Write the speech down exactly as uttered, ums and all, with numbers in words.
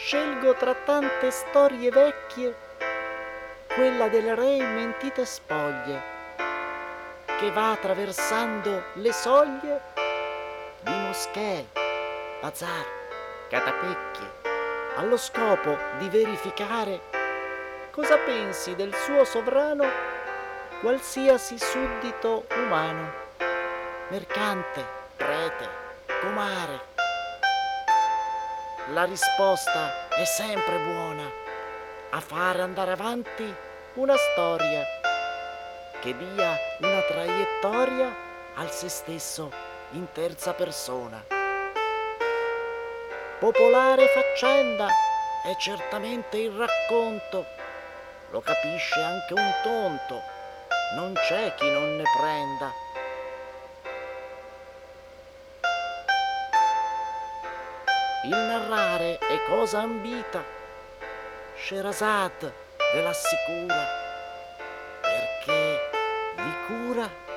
scelgo tra tante storie vecchie quella delle re mentite spoglie, che va attraversando le soglie di moschee, bazar, catapecchie, allo scopo di verificare cosa pensi del suo sovrano qualsiasi suddito umano, mercante, prete, comare. La risposta è sempre buona, a fare andare avanti una storia che dia una traiettoria al se stesso in terza persona. Popolare faccenda è certamente il racconto, lo capisce anche un tonto, non c'è chi non ne prenda. Il narrare è cosa ambita, Scheherazade ve l'assicura, perché vi cura